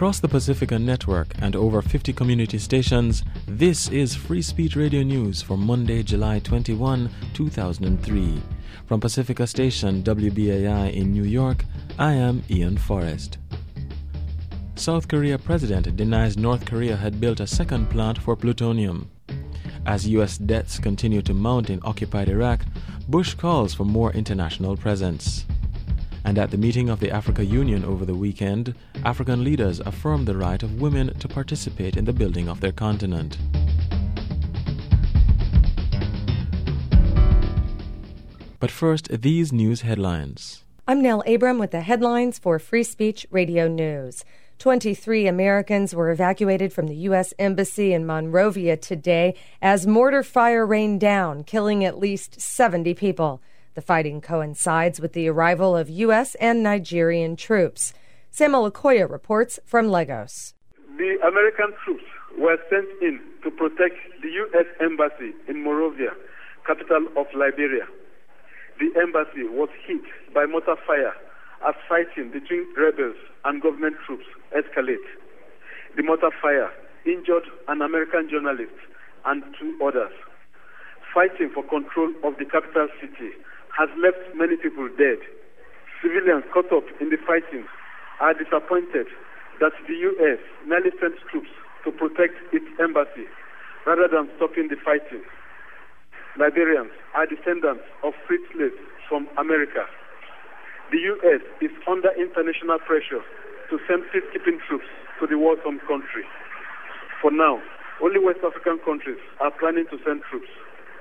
Across the Pacifica network and over 50 community stations, this is Free Speech Radio News for Monday, July 21, 2003. From Pacifica Station WBAI in New York, I am Ian Forrest. South Korea president denies North Korea had built a second plant for plutonium. As U.S. debts continue to mount in occupied Iraq, Bush calls for more international presence. And at the meeting of the Africa Union over the weekend, African leaders affirmed the right of women to participate in the building of their continent. But first, these news headlines. I'm Nell Abram with the headlines for Free Speech Radio News. 23 Americans were evacuated from the U.S. Embassy in Monrovia today as mortar fire rained down, killing at least 70 people. The fighting coincides with the arrival of U.S. and Nigerian troops. Samuel Okoye reports from Lagos. The American troops were sent in to protect the U.S. Embassy in Monrovia, capital of Liberia. The embassy was hit by mortar fire as fighting between rebels and government troops escalate. The mortar fire injured an American journalist and 2 others. Fighting for control of the capital city has left many people dead. Civilians caught up in the fighting are disappointed that the U.S. merely sent troops to protect its embassy rather than stopping the fighting. Liberians are descendants of freed slaves from America. The U.S. is under international pressure to send peacekeeping troops to the war-torn country. For now, only West African countries are planning to send troops.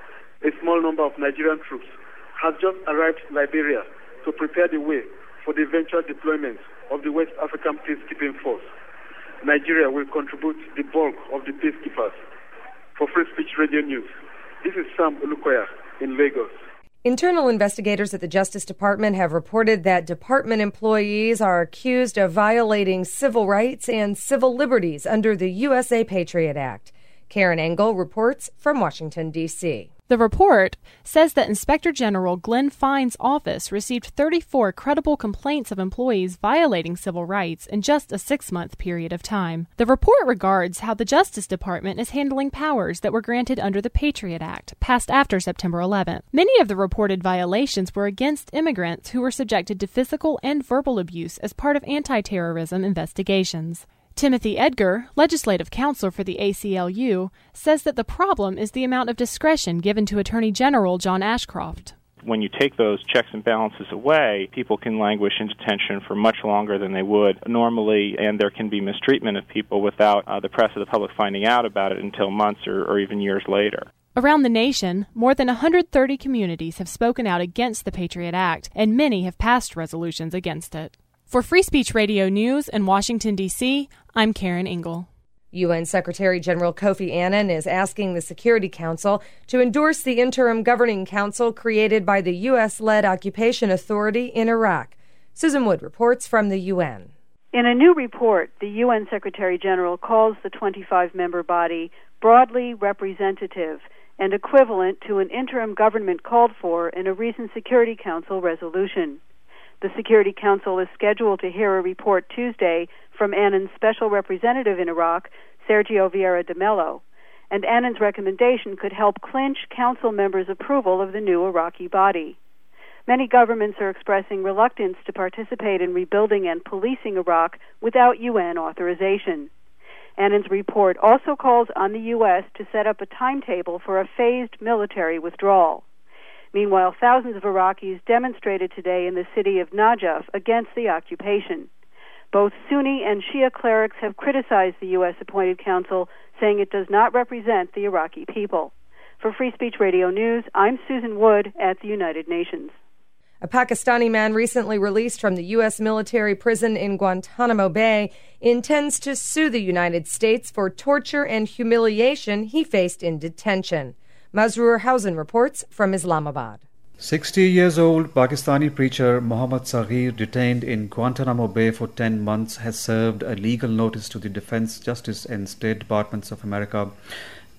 A small number of Nigerian troops has just arrived in Liberia to prepare the way for the eventual deployment of the West African Peacekeeping Force. Nigeria will contribute the bulk of the peacekeepers. For Free Speech Radio News, this is Sam Olukoya in Lagos. Internal investigators at the Justice Department have reported that department employees are accused of violating civil rights and civil liberties under the USA Patriot Act. Karen Engel reports from Washington, D.C. The report says that Inspector General Glenn Fine's office received 34 credible complaints of employees violating civil rights in just a 6-month period of time. The report regards how the Justice Department is handling powers that were granted under the Patriot Act, passed after September 11th. Many of the reported violations were against immigrants who were subjected to physical and verbal abuse as part of anti-terrorism investigations. Timothy Edgar, legislative counsel for the ACLU, says that the problem is the amount of discretion given to Attorney General John Ashcroft. When you take those checks and balances away, people can languish in detention for much longer than they would normally, and there can be mistreatment of people without the press or the public finding out about it until months or even years later. Around the nation, more than 130 communities have spoken out against the Patriot Act, and many have passed resolutions against it. For Free Speech Radio News in Washington, D.C., I'm Karen Engel. UN Secretary General Kofi Annan is asking the Security Council to endorse the interim governing council created by the U.S.-led occupation authority in Iraq. Susan Wood reports from the UN. In a new report, the UN Secretary General calls the 25-member body broadly representative and equivalent to an interim government called for in a recent Security Council resolution. The Security Council is scheduled to hear a report Tuesday from Annan's special representative in Iraq, Sergio Vieira de Mello, and Annan's recommendation could help clinch Council members' approval of the new Iraqi body. Many governments are expressing reluctance to participate in rebuilding and policing Iraq without UN authorization. Annan's report also calls on the U.S. to set up a timetable for a phased military withdrawal. Meanwhile, thousands of Iraqis demonstrated today in the city of Najaf against the occupation. Both Sunni and Shia clerics have criticized the U.S.-appointed council, saying it does not represent the Iraqi people. For Free Speech Radio News, I'm Susan Wood at the United Nations. A Pakistani man recently released from the U.S. military prison in Guantanamo Bay intends to sue the United States for torture and humiliation he faced in detention. Mazroor Housen reports from Islamabad. 60-year-old Pakistani preacher Mohammad Saghir, detained in Guantanamo Bay for 10 months, has served a legal notice to the Defense, Justice and State Departments of America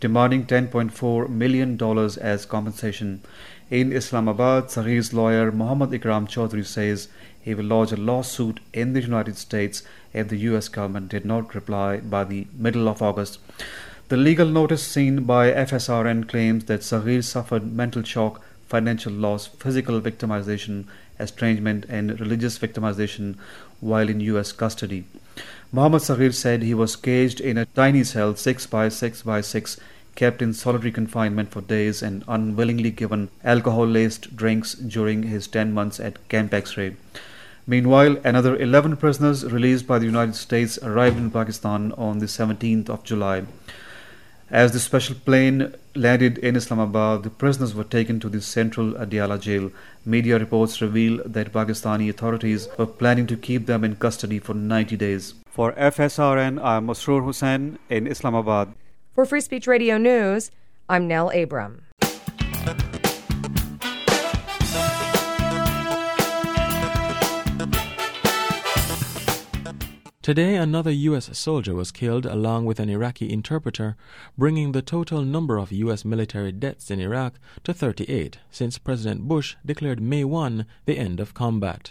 demanding $10.4 million as compensation. In Islamabad, Saghir's lawyer Mohammad Ikram Chaudhry says he will lodge a lawsuit in the United States if the US government did not reply by the middle of August. The legal notice seen by FSRN claims that Saghir suffered mental shock, financial loss, physical victimization, estrangement and religious victimization while in US custody. Mohammad Saghir said he was caged in a tiny cell 6 by 6 by 6, kept in solitary confinement for days and unwillingly given alcohol-laced drinks during his 10 months at Camp X-Ray. Meanwhile, another 11 prisoners released by the United States arrived in Pakistan on the 17th of July. As the special plane landed in Islamabad, the prisoners were taken to the central Adiala jail. Media reports reveal that Pakistani authorities were planning to keep them in custody for 90 days. For FSRN, I'm Masroor Hussain in Islamabad. For Free Speech Radio News, I'm Nell Abram. Today, another U.S. soldier was killed along with an Iraqi interpreter, bringing the total number of U.S. military deaths in Iraq to 38 since President Bush declared May 1 the end of combat.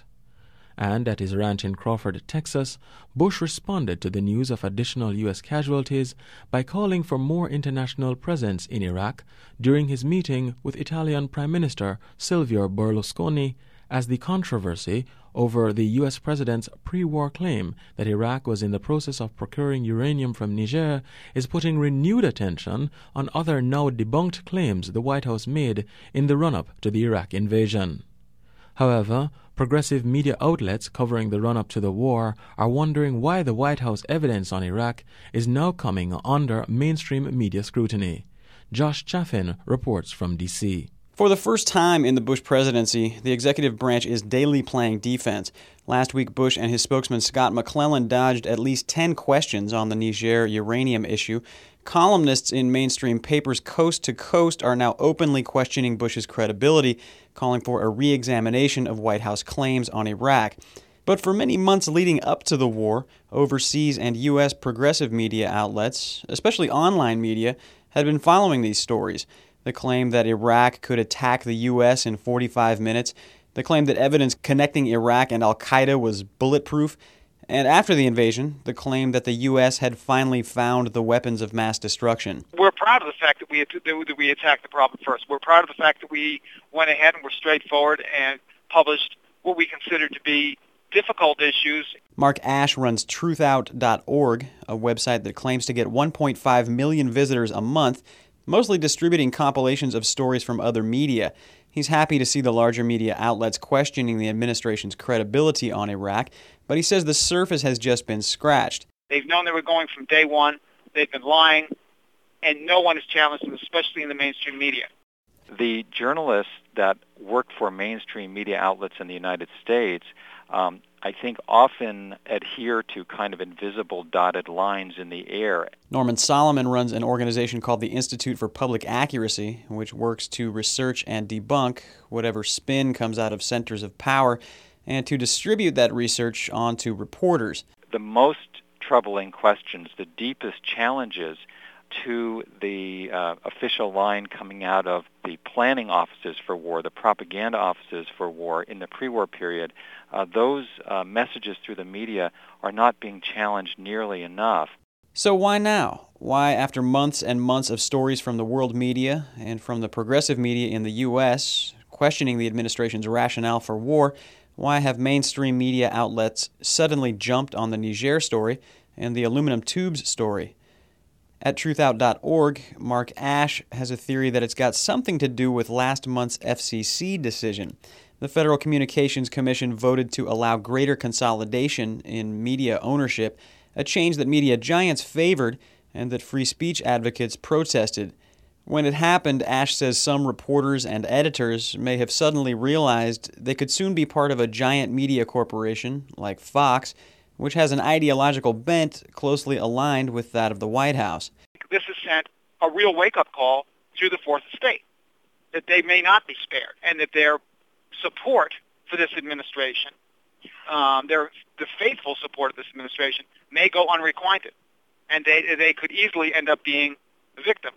And at his ranch in Crawford, Texas, Bush responded to the news of additional U.S. casualties by calling for more international presence in Iraq during his meeting with Italian Prime Minister Silvio Berlusconi, as the controversy over the U.S. president's pre-war claim that Iraq was in the process of procuring uranium from Niger is putting renewed attention on other now debunked claims the White House made in the run-up to the Iraq invasion. However, progressive media outlets covering the run-up to the war are wondering why the White House evidence on Iraq is now coming under mainstream media scrutiny. Josh Chaffin reports from D.C. For the first time in the Bush presidency, the executive branch is daily playing defense. Last week, Bush and his spokesman Scott McClellan dodged at least 10 questions on the Niger uranium issue. Columnists in mainstream papers coast to coast are now openly questioning Bush's credibility, calling for a re-examination of White House claims on Iraq. But for many months leading up to the war, overseas and U.S. progressive media outlets, especially online media, had been following these stories. The claim that Iraq could attack the U.S. in 45 minutes, the claim that evidence connecting Iraq and al-Qaeda was bulletproof, and after the invasion, the claim that the U.S. had finally found the weapons of mass destruction. We're proud of the fact that we attacked the problem first. We're proud of the fact that we went ahead and were straightforward and published what we considered to be difficult issues. Mark Ash runs truthout.org, a website that claims to get 1.5 million visitors a month, mostly distributing compilations of stories from other media. He's happy to see the larger media outlets questioning the administration's credibility on Iraq, but he says the surface has just been scratched. They've known they were going from day one. They've been lying, and no one has challenged them, especially in the mainstream media. The journalists that work for mainstream media outlets in the United States, I think often adhere to kind of invisible dotted lines in the air. Norman Solomon runs an organization called the Institute for Public Accuracy, which works to research and debunk whatever spin comes out of centers of power and to distribute that research onto reporters. The most troubling questions, the deepest challenges to the official line coming out of the planning offices for war, the propaganda offices for war in the pre-war period, those messages through the media are not being challenged nearly enough. So why now? Why, after months and months of stories from the world media and from the progressive media in the U.S. questioning the administration's rationale for war, why have mainstream media outlets suddenly jumped on the Niger story and the aluminum tubes story? At truthout.org, Mark Ash has a theory that it's got something to do with last month's FCC decision. The Federal Communications Commission voted to allow greater consolidation in media ownership, a change that media giants favored and that free speech advocates protested. When it happened, Ash says some reporters and editors may have suddenly realized they could soon be part of a giant media corporation like Fox, which has an ideological bent closely aligned with that of the White House. This has sent a real wake-up call to the Fourth Estate, that they may not be spared, and that their support for this administration, the faithful support of this administration, may go unrequited, and they could easily end up being victims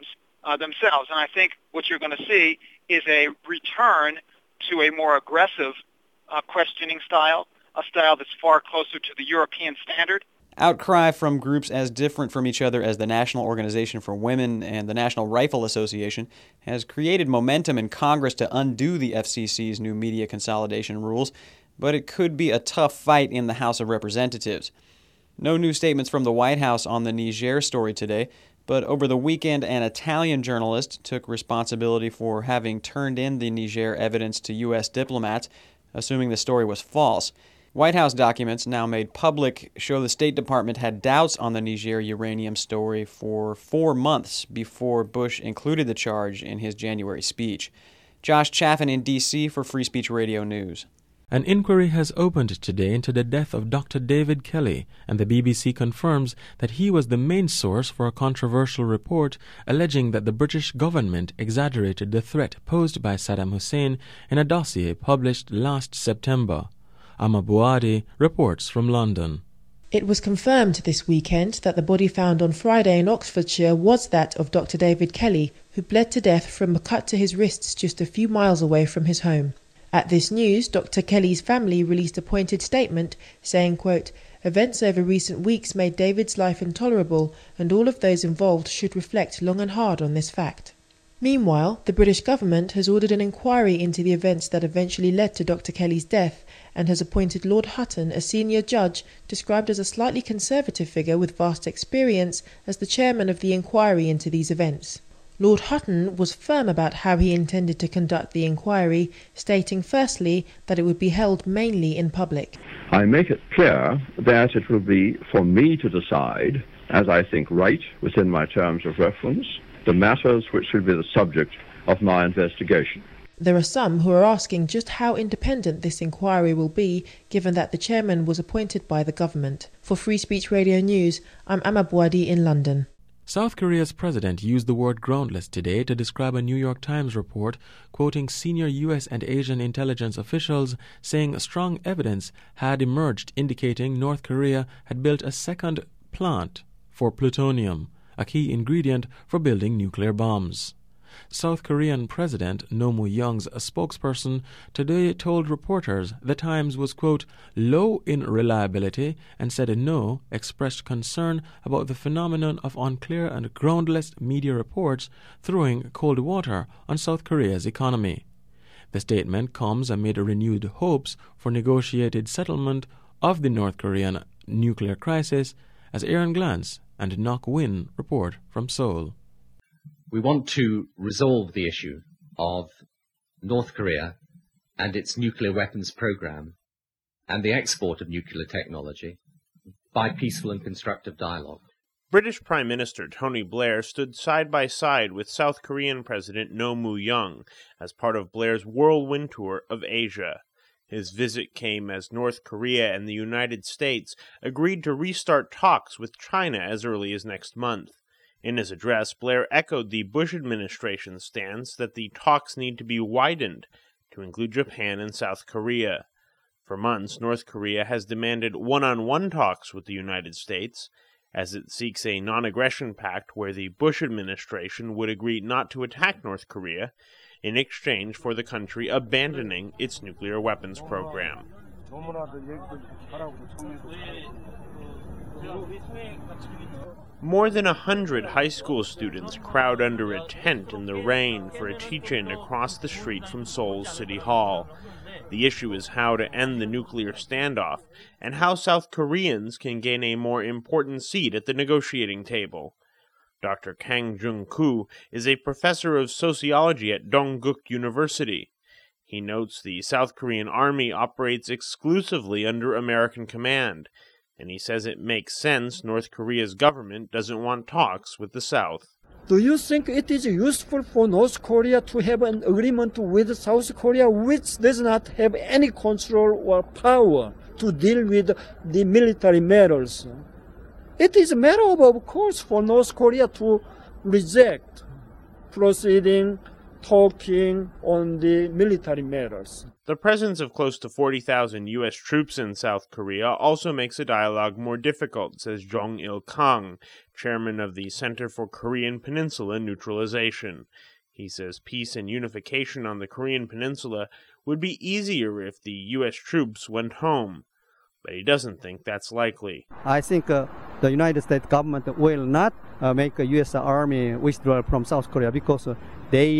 themselves. And I think what you're going to see is a return to a more aggressive questioning style, a style that's far closer to the European standard. Outcry from groups as different from each other as the National Organization for Women and the National Rifle Association has created momentum in Congress to undo the FCC's new media consolidation rules, but it could be a tough fight in the House of Representatives. No new statements from the White House on the Niger story today, but over the weekend an Italian journalist took responsibility for having turned in the Niger evidence to U.S. diplomats, assuming the story was false. White House documents now made public show the State Department had doubts on the Niger uranium story for 4 months before Bush included the charge in his January speech. Josh Chaffin in D.C. for Free Speech Radio News. An inquiry has opened today into the death of Dr. David Kelly, and the BBC confirms that he was the main source for a controversial report alleging that the British government exaggerated the threat posed by Saddam Hussein in a dossier published last September. Amma Bouadi reports from London. It was confirmed this weekend that the body found on Friday in Oxfordshire was that of Dr. David Kelly, who bled to death from a cut to his wrists just a few miles away from his home. At this news, Dr. Kelly's family released a pointed statement saying, quote, "Events over recent weeks made David's life intolerable, and all of those involved should reflect long and hard on this fact." Meanwhile, the British government has ordered an inquiry into the events that eventually led to Dr. Kelly's death and has appointed Lord Hutton, a senior judge described as a slightly conservative figure with vast experience, as the chairman of the inquiry into these events. Lord Hutton was firm about how he intended to conduct the inquiry, stating firstly that it would be held mainly in public. I make it clear that it will be for me to decide, as I think right within my terms of reference, the matters which will be the subject of my investigation. There are some who are asking just how independent this inquiry will be, given that the chairman was appointed by the government. For Free Speech Radio News, I'm Amma Bouadi in London. South Korea's president used the word groundless today to describe a New York Times report quoting senior U.S. and Asian intelligence officials saying strong evidence had emerged indicating North Korea had built a second plant for plutonium, a key ingredient for building nuclear bombs. South Korean President Roh Moo-young's spokesperson today told reporters the Times was, quote, low in reliability and said no expressed concern about the phenomenon of unclear and groundless media reports throwing cold water on South Korea's economy. The statement comes amid renewed hopes for negotiated settlement of the North Korean nuclear crisis, as Aaron Glantz and Nok Win report from Seoul. We want to resolve the issue of North Korea and its nuclear weapons program and the export of nuclear technology by peaceful and constructive dialogue. British Prime Minister Tony Blair stood side by side with South Korean President Roh Moo-young as part of Blair's whirlwind tour of Asia. His visit came as North Korea and the United States agreed to restart talks with China as early as next month. In his address, Blair echoed the Bush administration's stance that the talks need to be widened to include Japan and South Korea. For months, North Korea has demanded one-on-one talks with the United States, as it seeks a non-aggression pact where the Bush administration would agree not to attack North Korea in exchange for the country abandoning its nuclear weapons program. More than 100 high school students crowd under a tent in the rain for a teach-in across the street from Seoul's City Hall. The issue is how to end the nuclear standoff and how South Koreans can gain a more important seat at the negotiating table. Dr. Kang Jung-koo is a professor of sociology at Dongguk University. He notes the South Korean army operates exclusively under American command, and he says it makes sense North Korea's government doesn't want talks with the South. Do you think it is useful for North Korea to have an agreement with South Korea, which does not have any control or power to deal with the military matters? It is a matter of course for North Korea to reject proceeding talking on the military matters. The presence of close to 40,000 U.S. troops in South Korea also makes a dialogue more difficult, says Jong-il Kang, chairman of the Center for Korean Peninsula Neutralization. He says peace and unification on the Korean Peninsula would be easier if the U.S. troops went home, but he doesn't think that's likely. I think the United States government will not make a U.S. Army withdraw from South Korea because they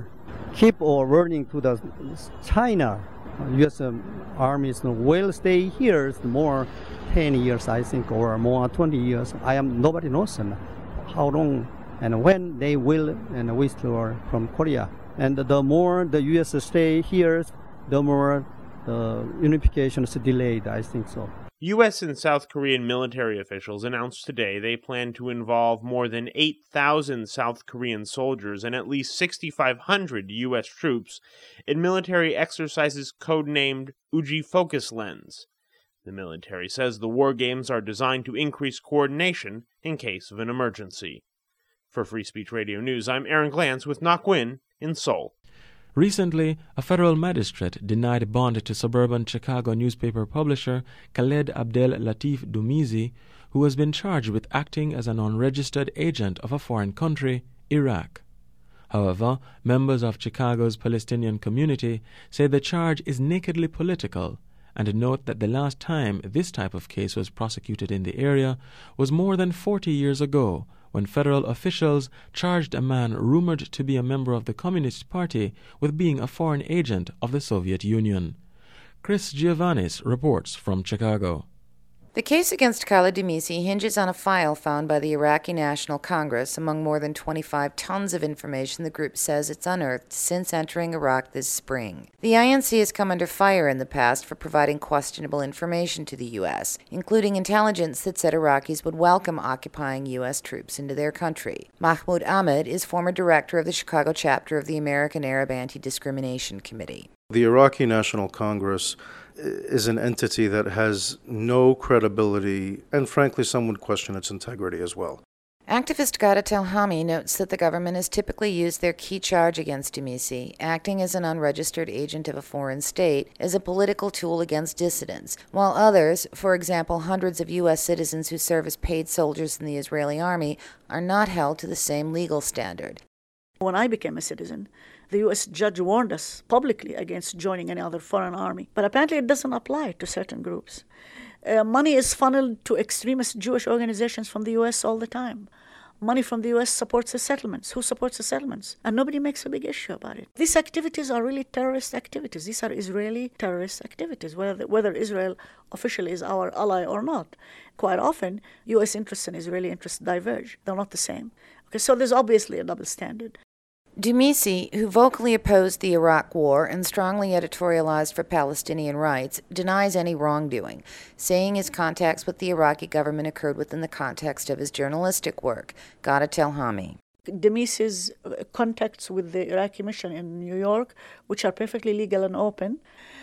keep running to the China. U.S. armies will stay here more 10 years, I think, or more 20 years. Nobody knows how long and when they will withdraw from Korea. And the more the U.S. stay here, the more the unification is delayed, I think so. U.S. and South Korean military officials announced today they plan to involve more than 8,000 South Korean soldiers and at least 6,500 U.S. troops in military exercises codenamed Uji Focus Lens. The military says the war games are designed to increase coordination in case of an emergency. For Free Speech Radio News, I'm Aaron Glantz with Nak Win in Seoul. Recently, a federal magistrate denied bond to suburban Chicago newspaper publisher Khaled Abdel Latif Dumizi, who has been charged with acting as an unregistered agent of a foreign country, Iraq. However, members of Chicago's Palestinian community say the charge is nakedly political and note that the last time this type of case was prosecuted in the area was more than 40 years ago, when federal officials charged a man rumored to be a member of the Communist Party with being a foreign agent of the Soviet Union. Chris Giovannis reports from Chicago. The case against Khaled Dumizi hinges on a file found by the Iraqi National Congress among more than 25 tons of information the group says it's unearthed since entering Iraq this spring. The INC has come under fire in the past for providing questionable information to the U.S., including intelligence that said Iraqis would welcome occupying U.S. troops into their country. Mahmoud Ahmed is former director of the Chicago chapter of the American Arab Anti-Discrimination Committee. The Iraqi National Congress is an entity that has no credibility, and frankly, some would question its integrity as well. Activist Ghada Telhami notes that the government has typically used their key charge against Dumizi, acting as an unregistered agent of a foreign state, as a political tool against dissidents, while others, for example hundreds of U.S. citizens who serve as paid soldiers in the Israeli army, are not held to the same legal standard. When I became a citizen, the U.S. judge warned us publicly against joining any other foreign army. But apparently it doesn't apply to certain groups. Money is funneled to extremist Jewish organizations from the U.S. all the time. Money from the U.S. supports the settlements. Who supports the settlements? And nobody makes a big issue about it. These activities are really terrorist activities. These are Israeli terrorist activities, whether Israel officially is our ally or not. Quite often, U.S. interests and Israeli interests diverge. They're not the same. Okay, so there's obviously a double standard. Dumizi, who vocally opposed the Iraq War and strongly editorialized for Palestinian rights, denies any wrongdoing, saying his contacts with the Iraqi government occurred within the context of his journalistic work. Ghada Telhami. Dumizi's contacts with the Iraqi mission in New York, which are perfectly legal and open,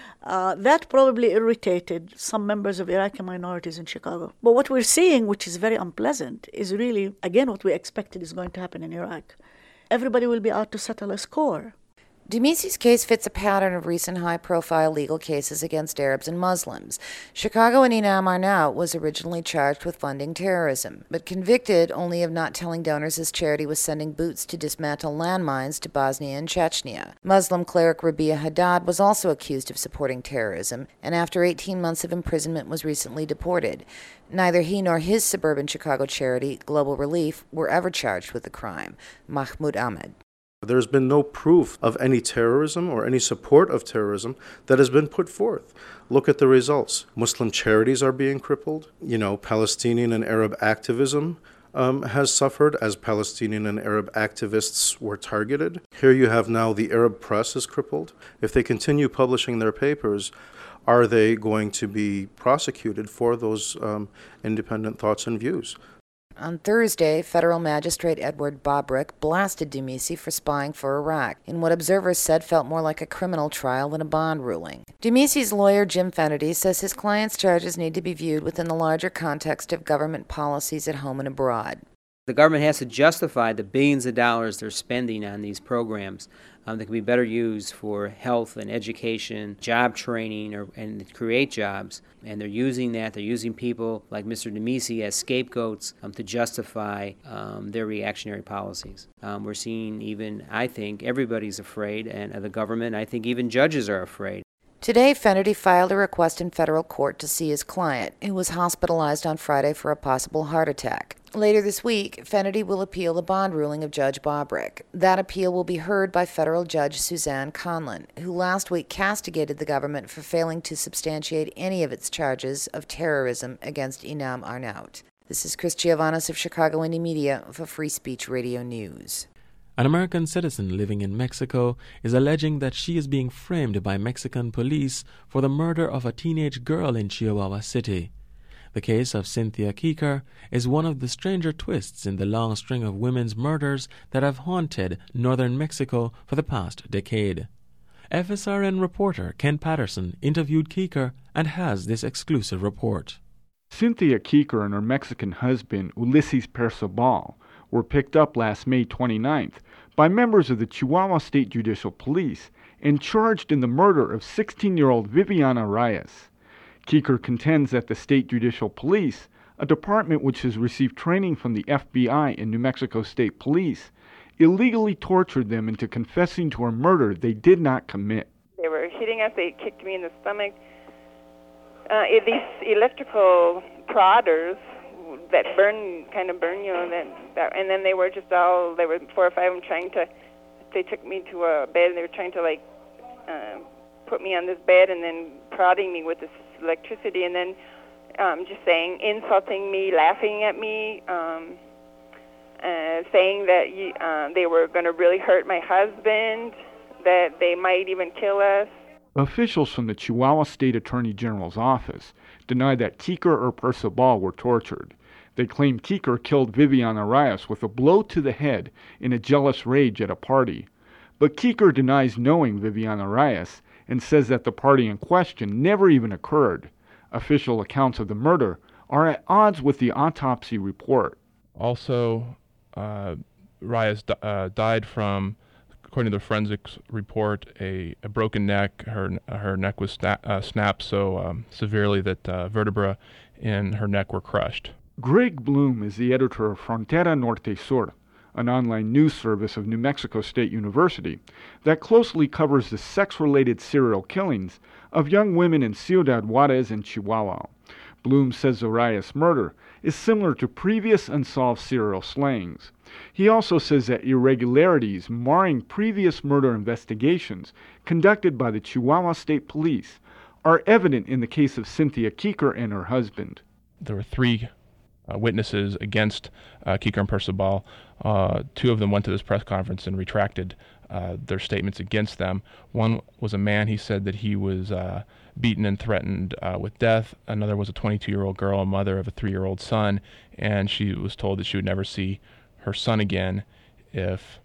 that probably irritated some members of Iraqi minorities in Chicago. But what we're seeing, which is very unpleasant, is really, again, what we expected is going to happen in Iraq. Everybody will be out to settle a score. Dumizi's case fits a pattern of recent high-profile legal cases against Arabs and Muslims. Chicago and Inam Arnaout was originally charged with funding terrorism, but convicted only of not telling donors his charity was sending boots to dismantle landmines to Bosnia and Chechnya. Muslim cleric Rabia Haddad was also accused of supporting terrorism, and after 18 months of imprisonment was recently deported. Neither he nor his suburban Chicago charity, Global Relief, were ever charged with the crime. Mahmoud Ahmed. There's been no proof of any terrorism or any support of terrorism that has been put forth. Look at the results. Muslim charities are being crippled. Palestinian and Arab activism has suffered as Palestinian and Arab activists were targeted. Here you have now the Arab press is crippled. If they continue publishing their papers, are they going to be prosecuted for those independent thoughts and views? On Thursday, federal magistrate Edward Bobrick blasted Dumizi for spying for Iraq, in what observers said felt more like a criminal trial than a bond ruling. Dumizi's lawyer Jim Fennerty says his client's charges need to be viewed within the larger context of government policies at home and abroad. The government has to justify the billions of dollars they're spending on these programs that can be better used for health and education, job training, and create jobs. And they're using that. They're using people like Mr. Demisi as scapegoats to justify their reactionary policies. We're seeing even, I think, everybody's afraid, and the government, I think even judges are afraid. Today, Fennerty filed a request in federal court to see his client, who was hospitalized on Friday for a possible heart attack. Later this week, Fennerty will appeal the bond ruling of Judge Bobrick. That appeal will be heard by federal judge Suzanne Conlon, who last week castigated the government for failing to substantiate any of its charges of terrorism against Inam Arnaout. This is Chris Giovannis of Chicago Indie Media for Free Speech Radio News. An American citizen living in Mexico is alleging that she is being framed by Mexican police for the murder of a teenage girl in Chihuahua City. The case of Cynthia Keeker is one of the stranger twists in the long string of women's murders that have haunted northern Mexico for the past decade. FSRN reporter Ken Patterson interviewed Keeker and has this exclusive report. Cynthia Keeker and her Mexican husband, Ulises Persobal, were picked up last May 29th by members of the Chihuahua State Judicial Police and charged in the murder of 16-year-old Viviana Reyes. Keeker contends that the State Judicial Police, a department which has received training from the FBI and New Mexico State Police, illegally tortured them into confessing to a murder they did not commit. They were hitting us. They kicked me in the stomach. These electrical prodders that kind of burn you, and then they were 4 or 5 of them they took me to a bed, and they were trying to put me on this bed and then prodding me with this electricity, and then just insulting me, laughing at me, saying that they were going to really hurt my husband, that they might even kill us. Officials from the Chihuahua State Attorney General's office deny that Keeker or Persobal were tortured. They claim Keeker killed Viviana Reyes with a blow to the head in a jealous rage at a party. But Keeker denies knowing Viviana Reyes and says that the party in question never even occurred. Official accounts of the murder are at odds with the autopsy report. Also, Reyes died from, according to the forensics report, a broken neck. Her neck was snapped so severely that vertebrae in her neck were crushed. Greg Bloom is the editor of Frontera Norte Sur, an online news service of New Mexico State University that closely covers the sex-related serial killings of young women in Ciudad Juarez and Chihuahua. Bloom says the Reyes murder is similar to previous unsolved serial slayings. He also says that irregularities marring previous murder investigations conducted by the Chihuahua State Police are evident in the case of Cynthia Keeker and her husband. There were 3 witnesses against Keeker and Persobal. 2 of them went to this press conference and retracted their statements against them. One was a man. He said that he was beaten and threatened with death. Another was a 22-year-old girl, a mother of a 3-year-old son, and she was told that she would never see her son again if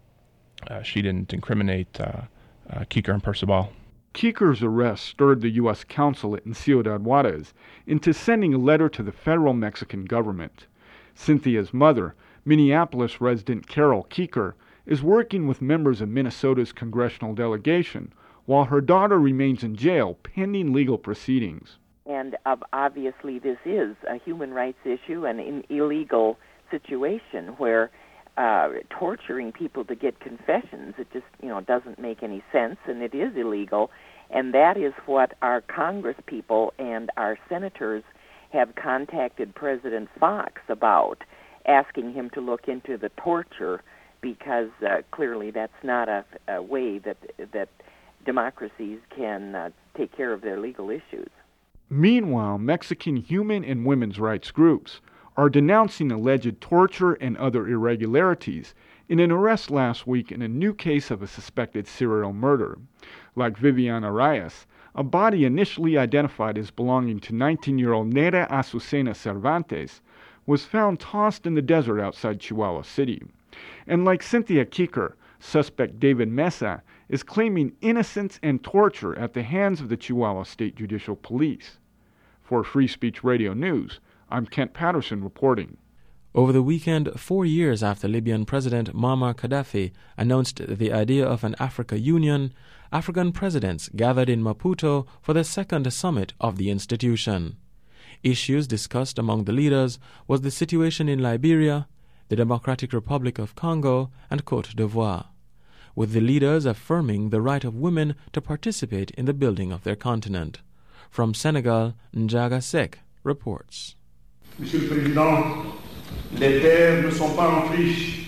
she didn't incriminate Keeker and Persobal. Keeker's arrest stirred the U.S. consulate in Ciudad Juarez into sending a letter to the federal Mexican government. Cynthia's mother, Minneapolis resident Carol Keeker, is working with members of Minnesota's congressional delegation, while her daughter remains in jail pending legal proceedings. And obviously this is a human rights issue and an illegal situation where torturing people to get confessions, it just doesn't make any sense, and it is illegal. And that is what our Congress people and our senators have contacted President Fox about, asking him to look into the torture, because clearly that's not a way that democracies can take care of their legal issues. Meanwhile, Mexican human and women's rights groups are denouncing alleged torture and other irregularities in an arrest last week in a new case of a suspected serial murder. Like Viviana Reyes, a body initially identified as belonging to 19-year-old Nerea Azucena Cervantes was found tossed in the desert outside Chihuahua City. And like Cynthia Keeker, suspect David Mesa is claiming innocence and torture at the hands of the Chihuahua State Judicial Police. For Free Speech Radio News, I'm Kent Patterson reporting. Over the weekend, 4 years after Libyan President Muammar Gaddafi announced the idea of an Africa Union, African presidents gathered in Maputo for the second summit of the institution. Issues discussed among the leaders was the situation in Liberia, the Democratic Republic of Congo, and Côte d'Ivoire, with the leaders affirming the right of women to participate in the building of their continent. From Senegal, Njaga Sek reports. Monsieur le Président, les terres ne sont pas en friche,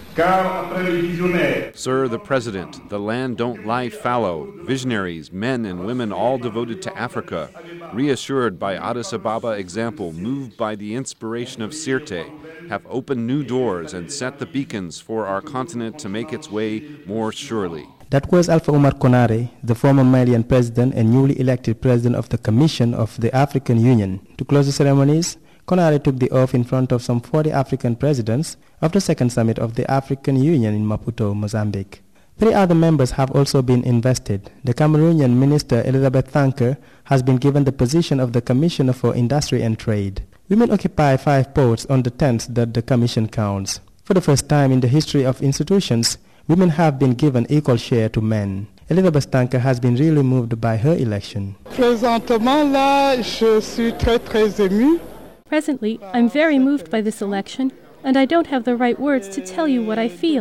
car après les visionnaires. Sir the President, the land don't lie fallow. Visionaries, men and women all devoted to Africa, reassured by Addis Ababa example, moved by the inspiration of Sirte, have opened new doors and set the beacons for our continent to make its way more surely. That was Alpha Omar Konare, the former Malian president and newly elected president of the Commission of the African Union. To close the ceremonies, Konare took the oath in front of some 40 African presidents of the second summit of the African Union in Maputo, Mozambique. 3 other members have also been invested. The Cameroonian minister Elizabeth Thanker has been given the position of the Commissioner for Industry and Trade. Women occupy 5 posts on the 10th that the Commission counts. For the first time in the history of institutions, women have been given equal share to men. Elizabeth Thanker has been really moved by her election. Présentement, là, je suis très émue. Presently, I'm very moved by this election, and I don't have the right words to tell you what I feel.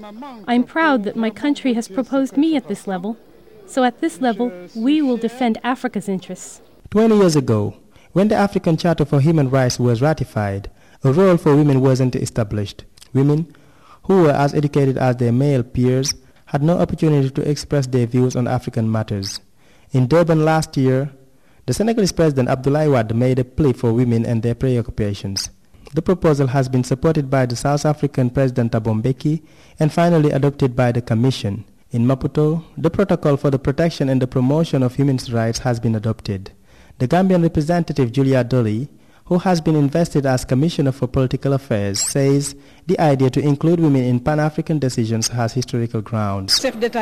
I'm proud that my country has proposed me at this level. So at this level, we will defend Africa's interests. 20 years ago, when the African Charter for Human Rights was ratified, a role for women wasn't established. Women, who were as educated as their male peers, had no opportunity to express their views on African matters. In Durban last year, the Senegalese President Abdoulaye Wade made a plea for women and their preoccupations. The proposal has been supported by the South African President Thabo Mbeki and finally adopted by the Commission. In Maputo, the Protocol for the Protection and the Promotion of Human Rights has been adopted. The Gambian representative Julia Dolly, who has been invested as Commissioner for Political Affairs, says the idea to include women in Pan-African decisions has historical grounds.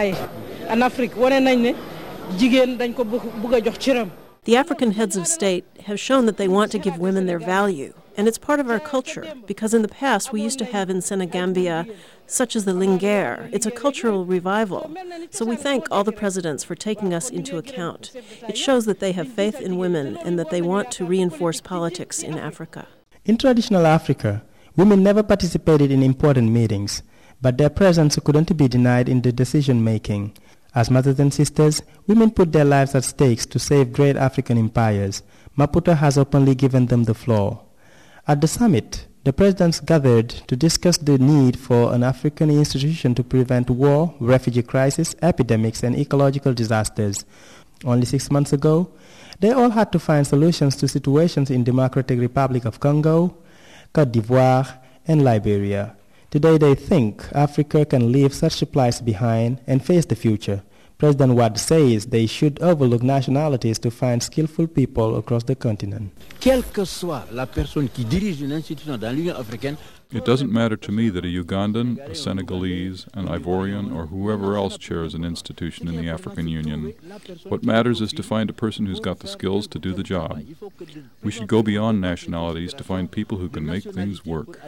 The African heads of state have shown that they want to give women their value, and it's part of our culture, because in the past we used to have in Senegambia, such as the Lingere. It's a cultural revival. So we thank all the presidents for taking us into account. It shows that they have faith in women and that they want to reinforce politics in Africa. In traditional Africa, women never participated in important meetings, but their presence couldn't be denied in the decision-making. As mothers and sisters, women put their lives at stakes to save great African empires. Maputo has openly given them the floor. At the summit, the presidents gathered to discuss the need for an African institution to prevent war, refugee crisis, epidemics, and ecological disasters. Only 6 months ago, they all had to find solutions to situations in Democratic Republic of Congo, Côte d'Ivoire, and Liberia. Today they think Africa can leave such supplies behind and face the future. President Wade says they should overlook nationalities to find skillful people across the continent. Quelle que soit la personne qui dirige une institution dans l'Union africaine, it doesn't matter to me that a Ugandan, a Senegalese, an Ivorian, or whoever else chairs an institution in the African Union. What matters is to find a person who's got the skills to do the job. We should go beyond nationalities to find people who can make things work.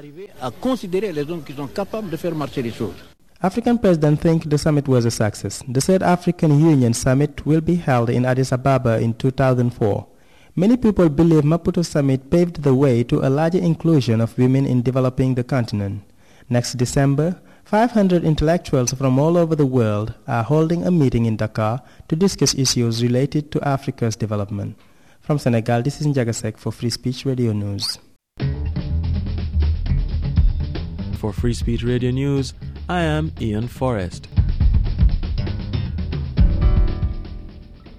African presidents think the summit was a success. The Third African Union Summit will be held in Addis Ababa in 2004. Many people believe Maputo Summit paved the way to a larger inclusion of women in developing the continent. Next December, 500 intellectuals from all over the world are holding a meeting in Dakar to discuss issues related to Africa's development. From Senegal, this is Njaga Sek for Free Speech Radio News. For Free Speech Radio News, I am Ian Forrest.